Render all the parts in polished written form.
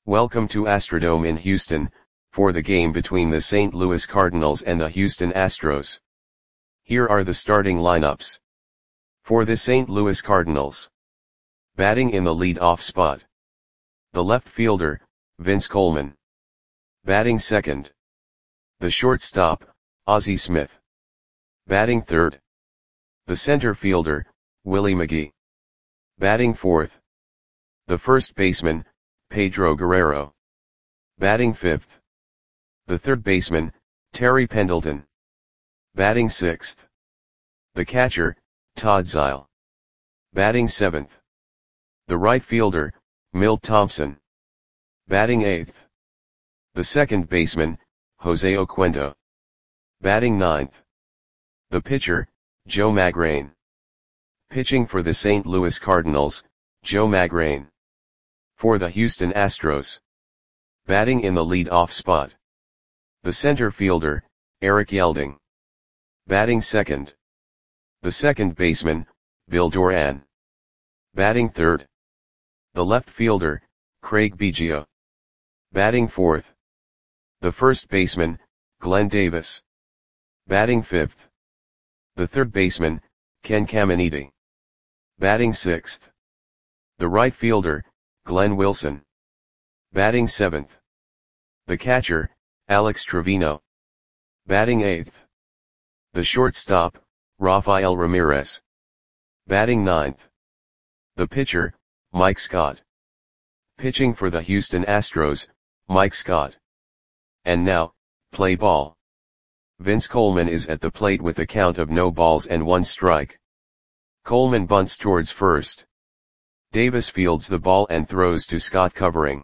Welcome to Astrodome in Houston, for the game between the St. Louis Cardinals and the Houston Astros. Here are the starting lineups. For the St. Louis Cardinals. Batting in the lead-off spot. The left fielder, Vince Coleman. Batting second. The shortstop, Ozzie Smith. Batting third. The center fielder, Willie McGee. Batting fourth. The first baseman, Pedro Guerrero. Batting fifth. The third baseman, Terry Pendleton. Batting sixth. The catcher, Todd Zeile. Batting seventh. The right fielder, Milt Thompson. Batting eighth. The second baseman, Jose Oquendo. Batting ninth. The pitcher, Joe Magrane. Pitching for the St. Louis Cardinals, Joe Magrane. For the Houston Astros. Batting in the lead-off spot. The center fielder, Eric Yelding. Batting second. The second baseman, Bill Doran. Batting third. The left fielder, Craig Biggio. Batting fourth. The first baseman, Glenn Davis. Batting fifth. The third baseman, Ken Caminiti. Batting sixth. The right fielder, Glenn Wilson. Batting seventh. The catcher, Alex Trevino. Batting eighth. The shortstop, Rafael Ramirez. Batting ninth. The pitcher, Mike Scott. Pitching for the Houston Astros, Mike Scott. And now, play ball. Vince Coleman is at the plate with a count of no balls and one strike. Coleman bunts towards first. Davis fields the ball and throws to Scott covering.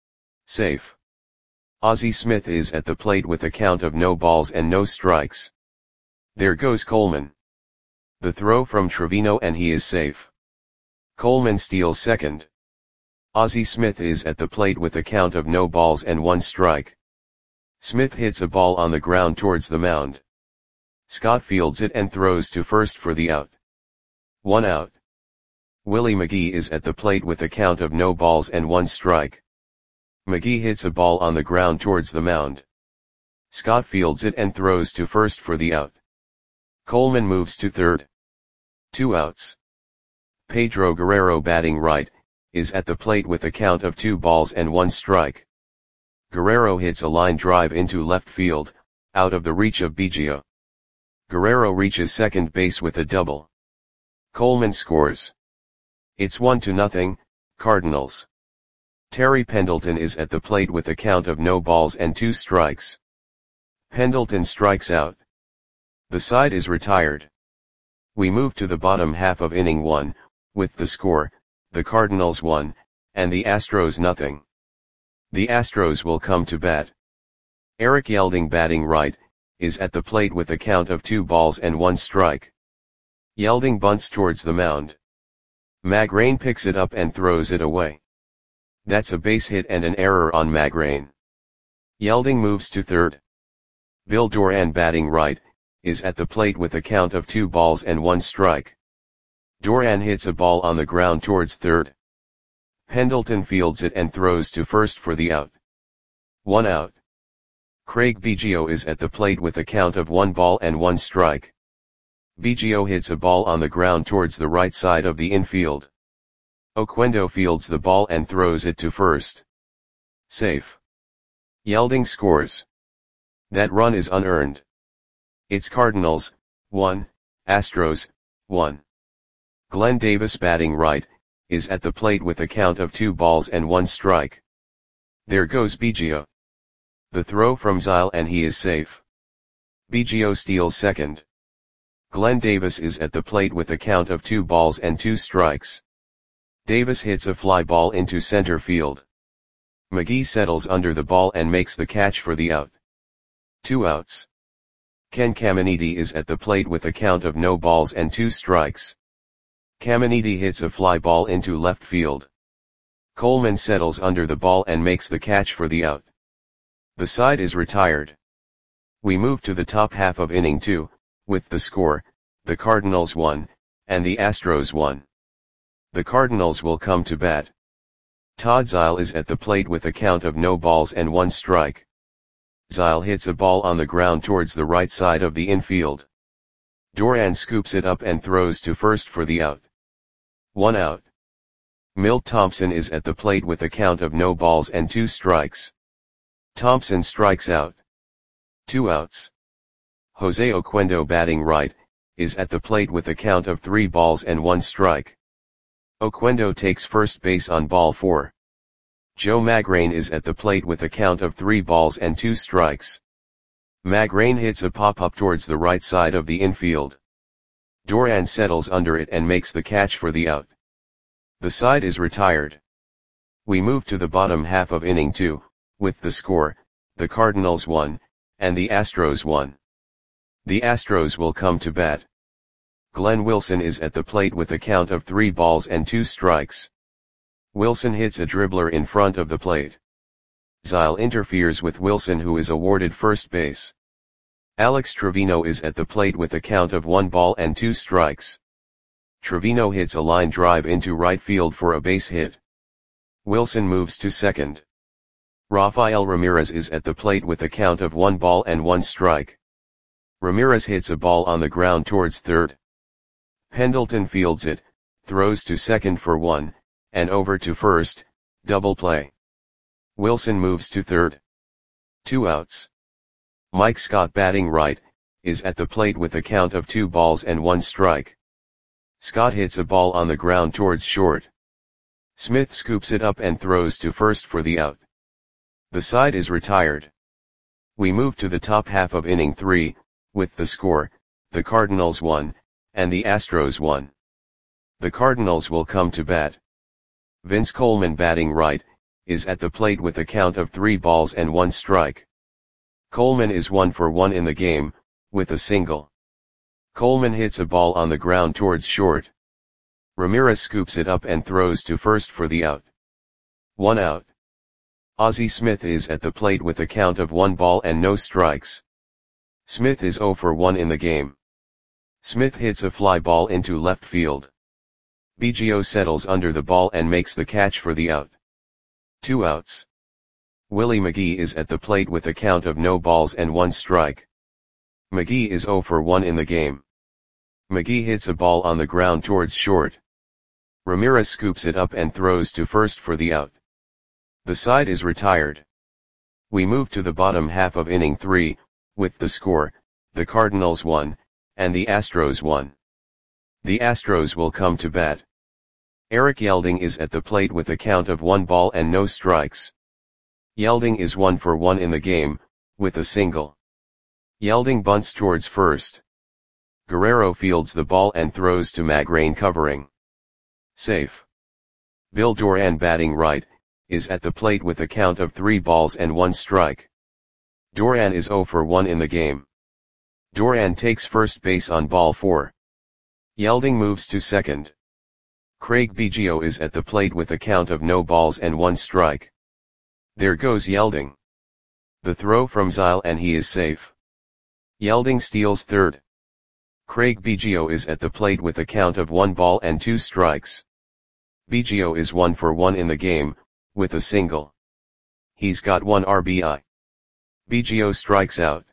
Safe. Ozzie Smith is at the plate with a count of no balls and no strikes. There goes Coleman. The throw from Trevino and he is safe. Coleman steals second. Ozzie Smith is at the plate with a count of no balls and one strike. Smith hits a ball on the ground towards the mound. Scott fields it and throws to first for the out. 1 out. Willie McGee is at the plate with a count of no balls and one strike. McGee hits a ball on the ground towards the mound. Scott fields it and throws to first for the out. Coleman moves to third. 2 outs. Pedro Guerrero, batting right, is at the plate with a count of 2 balls and 1 strike. Guerrero hits a line drive into left field, out of the reach of Biggio. Guerrero reaches second base with a double. Coleman scores. It's 1-0, Cardinals. Terry Pendleton is at the plate with a count of no balls and 2 strikes. Pendleton strikes out. The side is retired. We move to the bottom half of inning 1, with the score, the Cardinals 1, and the Astros 0. The Astros will come to bat. Eric Yelding, batting right, is at the plate with a count of 2 balls and 1 strike. Yelding bunts towards the mound. Magrane picks it up and throws it away. That's a base hit and an error on Magrane. Yelding moves to third. Bill Doran, batting right, is at the plate with a count of 2 balls and 1 strike. Doran hits a ball on the ground towards third. Pendleton fields it and throws to first for the out. 1 out. Craig Biggio is at the plate with a count of 1 ball and 1 strike. Biggio hits a ball on the ground towards the right side of the infield. Oquendo fields the ball and throws it to first. Safe. Yelding scores. That run is unearned. It's Cardinals 1, Astros 1. Glenn Davis, batting right, is at the plate with a count of 2 balls and 1 strike. There goes Biggio. The throw from Zeile and he is safe. Biggio steals second. Glenn Davis is at the plate with a count of 2 balls and 2 strikes. Davis hits a fly ball into center field. McGee settles under the ball and makes the catch for the out. 2 outs. Ken Caminiti is at the plate with a count of no balls and 2 strikes. Caminiti hits a fly ball into left field. Coleman settles under the ball and makes the catch for the out. The side is retired. We move to the top half of inning 2, with the score, the Cardinals 1, and the Astros 1. The Cardinals will come to bat. Todd Zeile is at the plate with a count of no balls and 1 strike. Zeile hits a ball on the ground towards the right side of the infield. Doran scoops it up and throws to first for the out. 1 out. Milt Thompson is at the plate with a count of no balls and 2 strikes. Thompson strikes out. 2 outs. Jose Oquendo, batting right, is at the plate with a count of 3 balls and 1 strike. Oquendo takes first base on ball 4. Joe Magrane is at the plate with a count of 3 balls and 2 strikes. Magrane hits a pop-up towards the right side of the infield. Doran settles under it and makes the catch for the out. The side is retired. We move to the bottom half of inning 2, with the score, the Cardinals 1, and the Astros 1. The Astros will come to bat. Glenn Wilson is at the plate with a count of 3 balls and 2 strikes. Wilson hits a dribbler in front of the plate. Zeile interferes with Wilson, who is awarded first base. Alex Trevino is at the plate with a count of 1 ball and 2 strikes. Trevino hits a line drive into right field for a base hit. Wilson moves to second. Rafael Ramirez is at the plate with a count of 1 ball and 1 strike. Ramirez hits a ball on the ground towards third. Pendleton fields it, throws to second for 1, and over to first, double play. Wilson moves to third. 2 outs. Mike Scott, batting right, is at the plate with a count of 2 balls and 1 strike. Scott hits a ball on the ground towards short. Smith scoops it up and throws to first for the out. The side is retired. We move to the top half of inning 3, with the score, the Cardinals 1, and the Astros 1. The Cardinals will come to bat. Vince Coleman, batting right, is at the plate with a count of 3 balls and 1 strike. Coleman is 1 for 1 in the game, with a single. Coleman hits a ball on the ground towards short. Ramirez scoops it up and throws to first for the out. 1 out. Ozzie Smith is at the plate with a count of 1 ball and no strikes. Smith is 0 for 1 in the game. Smith hits a fly ball into left field. Biggio settles under the ball and makes the catch for the out. 2 outs. Willie McGee is at the plate with a count of no balls and 1 strike. McGee is 0 for 1 in the game. McGee hits a ball on the ground towards short. Ramirez scoops it up and throws to first for the out. The side is retired. We move to the bottom half of inning 3, with the score, the Cardinals 1, and the Astros 1. The Astros will come to bat. Eric Yelding is at the plate with a count of 1 ball and no strikes. Yelding is 1 for 1 in the game, with a single. Yelding bunts towards first. Guerrero fields the ball and throws to Magrane, covering. Safe. Bill Doran, batting right, is at the plate with a count of 3 balls and 1 strike. Doran is 0 for 1 in the game. Doran takes first base on ball 4. Yelding moves to second. Craig Biggio is at the plate with a count of no balls and 1 strike. There goes Yelding. The throw from Zeile and he is safe. Yelding steals third. Craig Biggio is at the plate with a count of 1 ball and 2 strikes. Biggio is 1 for 1 in the game, with a single. He's got 1 RBI. Biggio strikes out.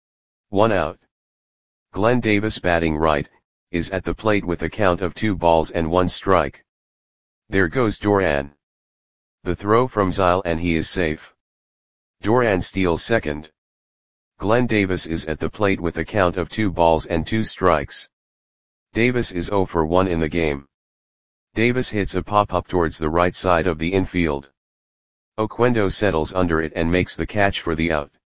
1 out. Glenn Davis, batting right, is at the plate with a count of 2 balls and 1 strike. There goes Doran. The throw from Zeile and he is safe. Doran steals second. Glenn Davis is at the plate with a count of 2 balls and 2 strikes. Davis is 0 for 1 in the game. Davis hits a pop-up towards the right side of the infield. Oquendo settles under it and makes the catch for the out.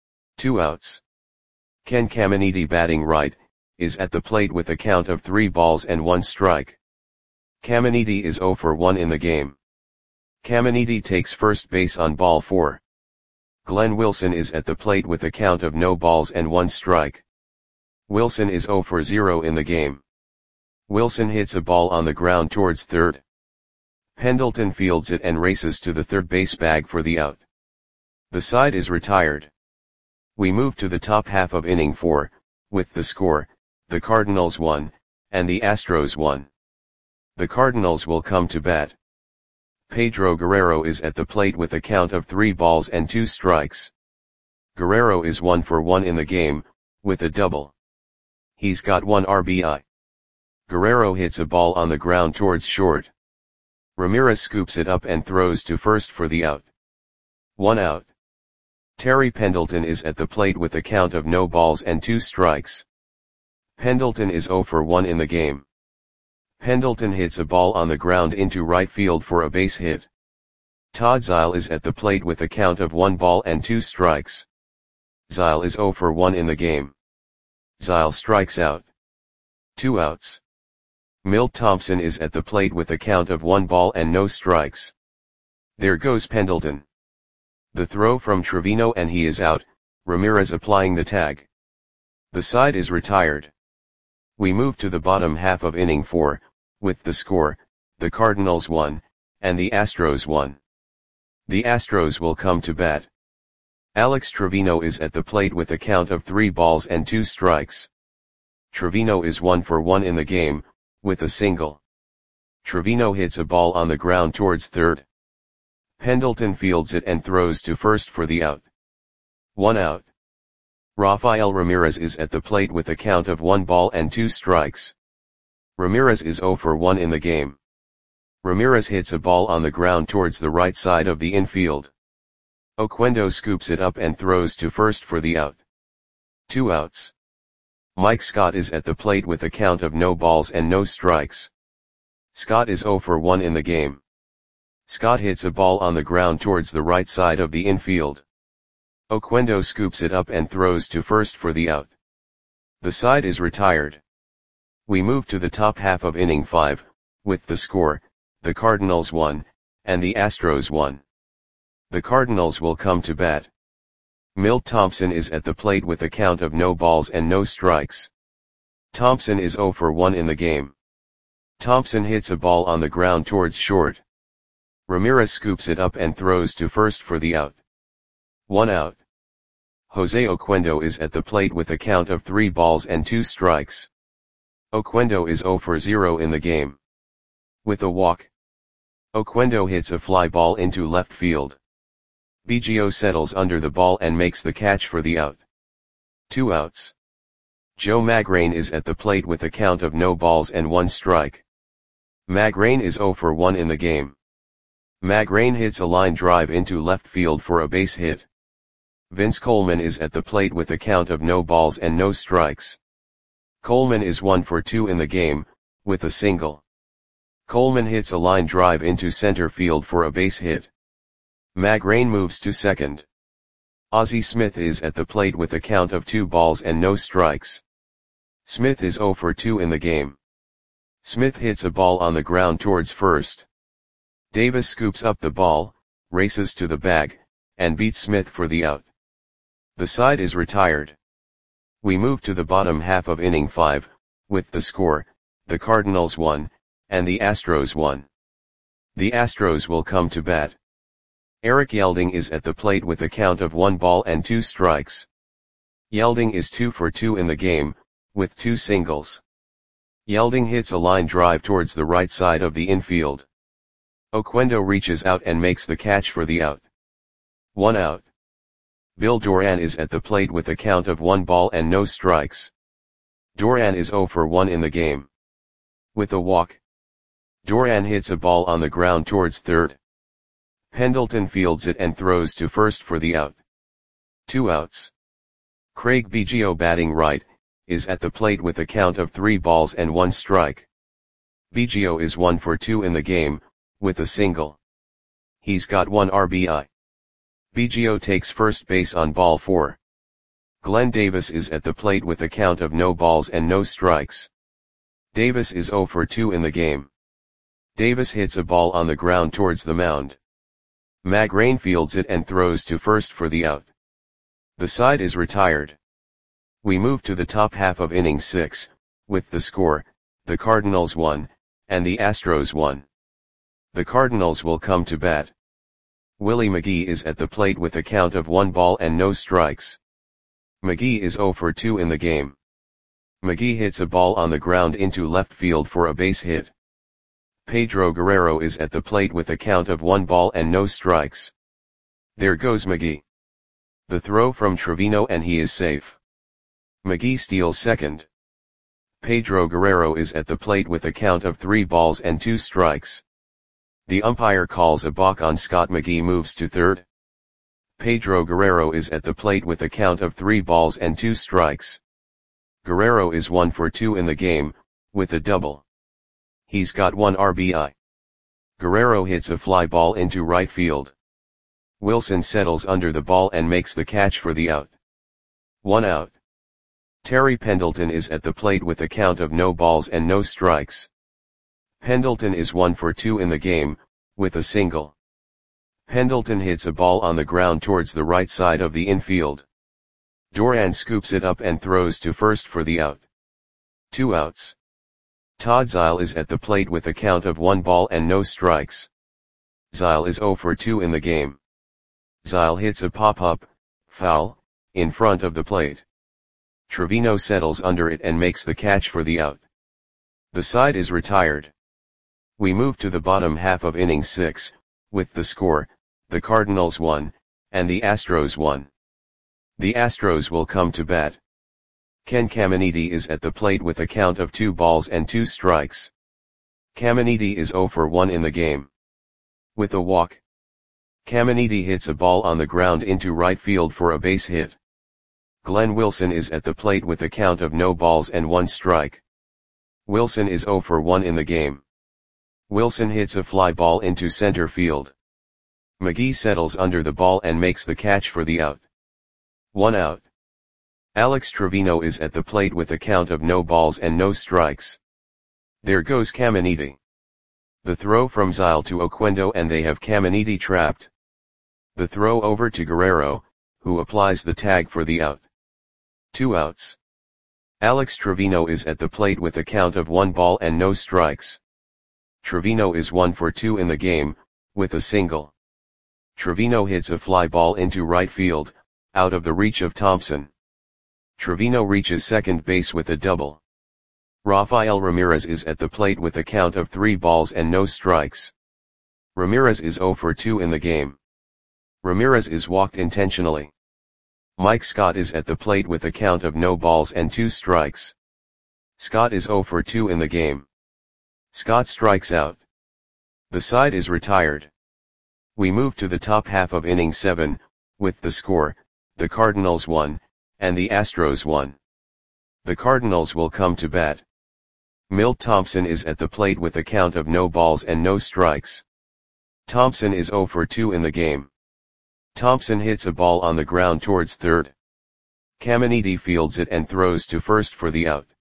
2 outs. Ken Caminiti, batting right, is at the plate with a count of 3 balls and 1 strike. Caminiti is 0 for 1 in the game. Caminiti takes first base on ball 4. Glenn Wilson is at the plate with a count of no balls and 1 strike. Wilson is 0 for 0 in the game. Wilson hits a ball on the ground towards third. Pendleton fields it and races to the third base bag for the out. The side is retired. We move to the top half of inning 4, with the score, the Cardinals 1, and the Astros 1. The Cardinals will come to bat. Pedro Guerrero is at the plate with a count of 3 balls and 2 strikes. Guerrero is 1 for 1 in the game, with a double. He's got 1 RBI. Guerrero hits a ball on the ground towards short. Ramirez scoops it up and throws to first for the out. 1 out. Terry Pendleton is at the plate with a count of no balls and 2 strikes. Pendleton is 0 for 1 in the game. Pendleton hits a ball on the ground into right field for a base hit. Todd Zeile is at the plate with a count of 1 ball and 2 strikes. Zeile is 0 for 1 in the game. Zeile strikes out. 2 outs. Milt Thompson is at the plate with a count of 1 ball and no strikes. There goes Pendleton. The throw from Trevino and he is out, Ramirez applying the tag. The side is retired. We move to the bottom half of inning 4, with the score, the Cardinals 1, and the Astros 1. The Astros will come to bat. Alex Trevino is at the plate with a count of 3 balls and 2 strikes. Trevino is 1 for 1 in the game, with a single. Trevino hits a ball on the ground towards third. Pendleton fields it and throws to first for the out. 1 out. Rafael Ramirez is at the plate with a count of 1 ball and 2 strikes. Ramirez is 0 for 1 in the game. Ramirez hits a ball on the ground towards the right side of the infield. Oquendo scoops it up and throws to first for the out. 2 outs. Mike Scott is at the plate with a count of no balls and no strikes. Scott is 0 for 1 in the game. Scott hits a ball on the ground towards the right side of the infield. Oquendo scoops it up and throws to first for the out. The side is retired. We move to the top half of inning 5, with the score, the Cardinals 1, and the Astros 1. The Cardinals will come to bat. Milt Thompson is at the plate with a count of no balls and no strikes. Thompson is 0 for 1 in the game. Thompson hits a ball on the ground towards short. Ramirez scoops it up and throws to first for the out. 1 out. Jose Oquendo is at the plate with a count of 3 balls and 2 strikes. Oquendo is 0 for 0 in the game. With a walk. Oquendo hits a fly ball into left field. Biggio settles under the ball and makes the catch for the out. 2 outs. Joe Magrane is at the plate with a count of no balls and 1 strike. Magrane is 0 for 1 in the game. Magrane hits a line drive into left field for a base hit. Vince Coleman is at the plate with a count of no balls and no strikes. Coleman is 1 for 2 in the game, with a single. Coleman hits a line drive into center field for a base hit. Magrane moves to second. Ozzie Smith is at the plate with a count of 2 balls and no strikes. Smith is 0 for 2 in the game. Smith hits a ball on the ground towards first. Davis scoops up the ball, races to the bag, and beats Smith for the out. The side is retired. We move to the bottom half of inning 5, with the score, the Cardinals 1, and the Astros 1. The Astros will come to bat. Eric Yelding is at the plate with a count of 1 ball and 2 strikes. Yelding is 2 for 2 in the game, with 2 singles. Yelding hits a line drive towards the right side of the infield. Oquendo reaches out and makes the catch for the out. 1 out. Bill Doran is at the plate with a count of 1 ball and no strikes. Doran is 0 for 1 in the game. With a walk. Doran hits a ball on the ground towards third. Pendleton fields it and throws to first for the out. 2 outs. Craig Biggio, batting right, is at the plate with a count of 3 balls and 1 strike. Biggio is 1 for 2 in the game, with a single. He's got 1 RBI. Biggio takes first base on ball 4. Glenn Davis is at the plate with a count of no balls and no strikes. Davis is 0 for 2 in the game. Davis hits a ball on the ground towards the mound. Magrane fields it and throws to first for the out. The side is retired. We move to the top half of inning 6, with the score, the Cardinals 1, and the Astros 1. The Cardinals will come to bat. Willie McGee is at the plate with a count of 1 ball and no strikes. McGee is 0 for 2 in the game. McGee hits a ball on the ground into left field for a base hit. Pedro Guerrero is at the plate with a count of 1 ball and no strikes. There goes McGee. The throw from Trevino and he is safe. McGee steals second. Pedro Guerrero is at the plate with a count of 3 balls and 2 strikes. The umpire calls a balk on Scott. McGee moves to third. Pedro Guerrero is at the plate with a count of 3 balls and 2 strikes. Guerrero is 1 for 2 in the game, with a double. He's got 1 RBI. Guerrero hits a fly ball into right field. Wilson settles under the ball and makes the catch for the out. 1 out. Terry Pendleton is at the plate with a count of no balls and no strikes. Pendleton is 1 for 2 in the game, with a single. Pendleton hits a ball on the ground towards the right side of the infield. Duran scoops it up and throws to first for the out. 2 outs. Todd Zeile is at the plate with a count of 1 ball and no strikes. Zeile is 0 for 2 in the game. Zeile hits a pop-up, foul, in front of the plate. Trevino settles under it and makes the catch for the out. The side is retired. We move to the bottom half of inning 6, with the score, the Cardinals 1, and the Astros 1. The Astros will come to bat. Ken Caminiti is at the plate with a count of 2 balls and 2 strikes. Caminiti is 0 for 1 in the game. With a walk, Caminiti hits a ball on the ground into right field for a base hit. Glenn Wilson is at the plate with a count of no balls and 1 strike. Wilson is 0 for 1 in the game. Wilson hits a fly ball into center field. McGee settles under the ball and makes the catch for the out. 1 out. Alex Trevino is at the plate with a count of no balls and no strikes. There goes Caminiti. The throw from Zeile to Oquendo and they have Caminiti trapped. The throw over to Guerrero, who applies the tag for the out. 2 outs. Alex Trevino is at the plate with a count of 1 ball and no strikes. Trevino is 1 for 2 in the game, with a single. Trevino hits a fly ball into right field, out of the reach of Thompson. Trevino reaches second base with a double. Rafael Ramirez is at the plate with a count of 3 balls and no strikes. Ramirez is 0 for 2 in the game. Ramirez is walked intentionally. Mike Scott is at the plate with a count of no balls and 2 strikes. Scott is 0 for 2 in the game. Scott strikes out. The side is retired. We move to the top half of inning 7, with the score, the Cardinals 1, and the Astros 1. The Cardinals will come to bat. Milt Thompson is at the plate with a count of no balls and no strikes. Thompson is 0 for 2 in the game. Thompson hits a ball on the ground towards third. Caminiti fields it and throws to first for the out.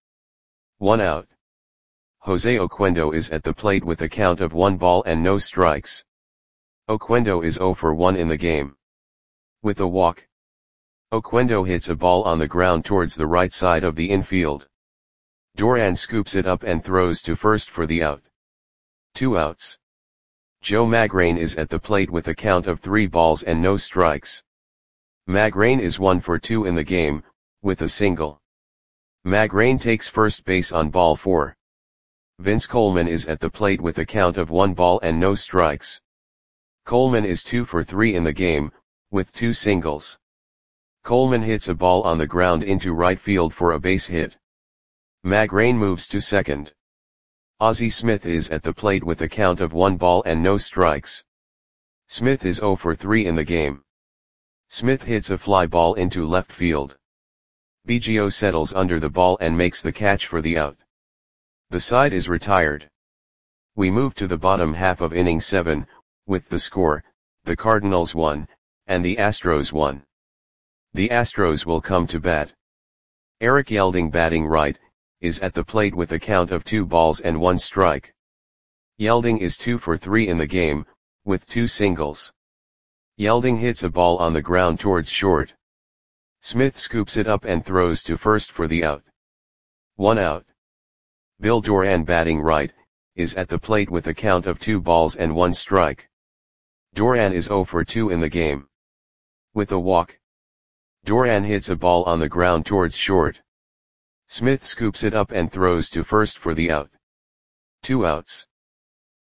1 out. Jose Oquendo is at the plate with a count of 1 ball and no strikes. Oquendo is 0 for 1 in the game. With a walk, Oquendo hits a ball on the ground towards the right side of the infield. Duran scoops it up and throws to first for the out. 2 outs. Joe Magrane is at the plate with a count of 3 balls and no strikes. Magrane is 1 for 2 in the game, with a single. Magrane takes first base on ball 4. Vince Coleman is at the plate with a count of 1 ball and no strikes. Coleman is 2 for 3 in the game, with 2 singles. Coleman hits a ball on the ground into right field for a base hit. Magrane moves to second. Ozzie Smith is at the plate with a count of 1 ball and no strikes. Smith is 0 for 3 in the game. Smith hits a fly ball into left field. Biggio settles under the ball and makes the catch for the out. The side is retired. We move to the bottom half of inning 7, with the score, the Cardinals 1, and the Astros 1. The Astros will come to bat. Eric Yelding, batting right, is at the plate with a count of 2 balls and 1 strike. Yelding is 2 for 3 in the game, with 2 singles. Yelding hits a ball on the ground towards short. Smith scoops it up and throws to first for the out. 1 out. Bill Duran, batting right, is at the plate with a count of 2 balls and 1 strike. Duran is 0 for 2 in the game. With a walk, Duran hits a ball on the ground towards short. Smith scoops it up and throws to first for the out. 2 outs.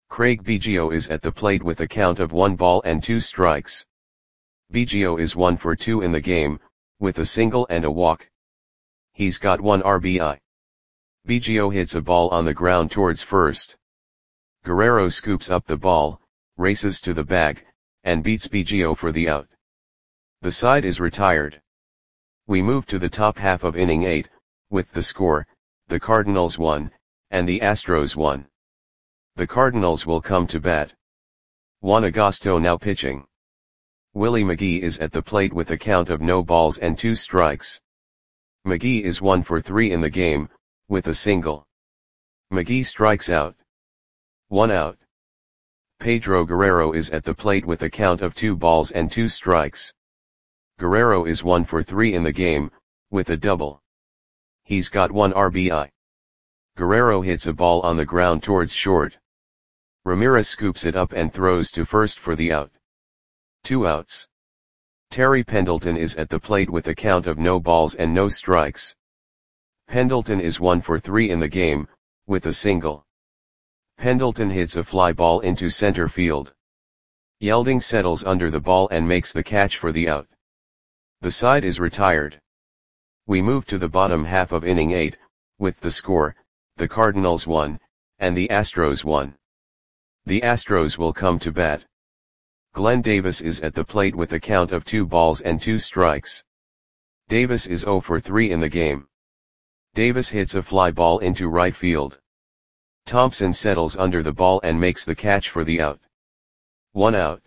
Craig Biggio is at the plate with a count of 1 ball and 2 strikes. Biggio is 1 for 2 in the game, with a single and a walk. He's got 1 RBI. Biggio hits a ball on the ground towards first. Guerrero scoops up the ball, races to the bag, and beats Biggio for the out. The side is retired. We move to the top half of inning 8, with the score, the Cardinals 1, and the Astros 1. The Cardinals will come to bat. Juan Agosto now pitching. Willie McGee is at the plate with a count of no balls and 2 strikes. McGee is 1 for 3 in the game, with a single. McGee strikes out. 1 out. Pedro Guerrero is at the plate with a count of 2 balls and 2 strikes. Guerrero is 1 for 3 in the game, with a double. He's got 1 RBI. Guerrero hits a ball on the ground towards short. Ramirez scoops it up and throws to first for the out. 2 outs. Terry Pendleton is at the plate with a count of no balls and no strikes. Pendleton is 1 for 3 in the game, with a single. Pendleton hits a fly ball into center field. Yelding settles under the ball and makes the catch for the out. The side is retired. We move to the bottom half of inning 8, with the score, the Cardinals 1, and the Astros 1. The Astros will come to bat. Glenn Davis is at the plate with a count of 2 balls and 2 strikes. Davis is 0 for 3 in the game. Davis hits a fly ball into right field. Thompson settles under the ball and makes the catch for the out. 1 out.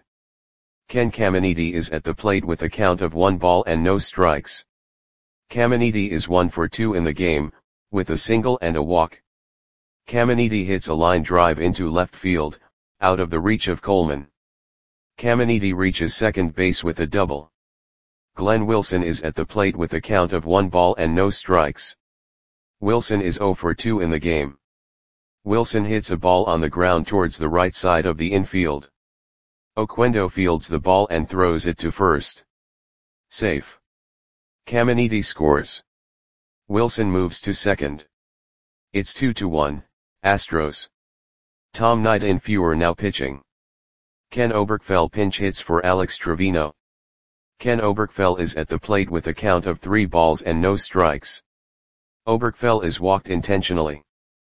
Ken Caminiti is at the plate with a count of 1 ball and no strikes. Caminiti is 1 for 2 in the game, with a single and a walk. Caminiti hits a line drive into left field, out of the reach of Coleman. Caminiti reaches second base with a double. Glenn Wilson is at the plate with a count of 1 ball and no strikes. Wilson is 0 for 2 in the game. Wilson hits a ball on the ground towards the right side of the infield. Oquendo fields the ball and throws it to first. Safe. Caminiti scores. Wilson moves to second. It's 2-1, Astros. Tom Knight-Infeur now pitching. Ken Oberkfell pinch hits for Alex Trevino. Ken Oberkfell is at the plate with a count of 3 balls and no strikes. Oberkfell is walked intentionally.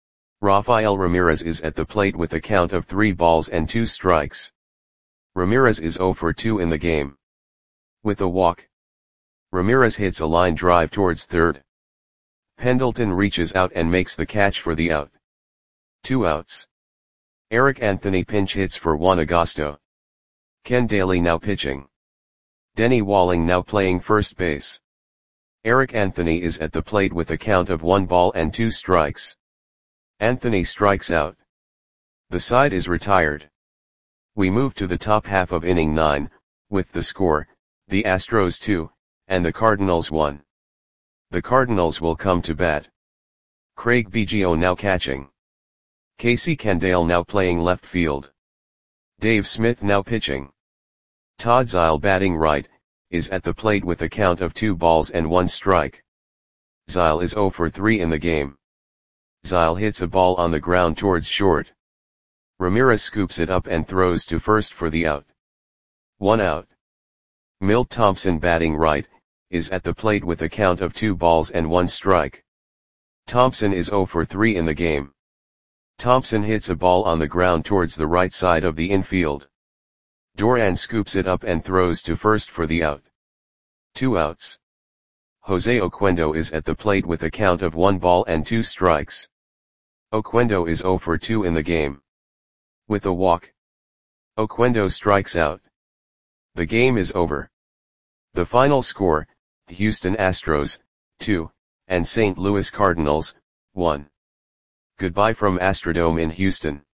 Rafael Ramirez is at the plate with a count of 3 balls and 2 strikes. Ramirez is 0 for 2 in the game. With a walk. Ramirez hits a line drive towards third. Pendleton reaches out and makes the catch for the out. 2 outs. Eric Anthony pinch hits for Juan Agosto. Ken Daly now pitching. Denny Walling now playing first base. Eric Anthony is at the plate with a count of 1 ball and 2 strikes. Anthony strikes out. The side is retired. We move to the top half of inning 9, with the score, the Astros 2, and the Cardinals 1. The Cardinals will come to bat. Craig Biggio now catching. Casey Candaele now playing left field. Dave Smith now pitching. Todd Zeile batting right, is at the plate with a count of 2 balls and 1 strike. Zeile is 0 for 3 in the game. Zeile hits a ball on the ground towards short. Ramirez scoops it up and throws to first for the out. 1 out. Milt Thompson batting right, is at the plate with a count of 2 balls and 1 strike. Thompson is 0 for 3 in the game. Thompson hits a ball on the ground towards the right side of the infield. Doran scoops it up and throws to first for the out. 2 outs. Jose Oquendo is at the plate with a count of 1 ball and 2 strikes. Oquendo is 0 for 2 in the game. With a walk. Oquendo strikes out. The game is over. The final score, Houston Astros, 2, and St. Louis Cardinals, 1. Goodbye from Astrodome in Houston.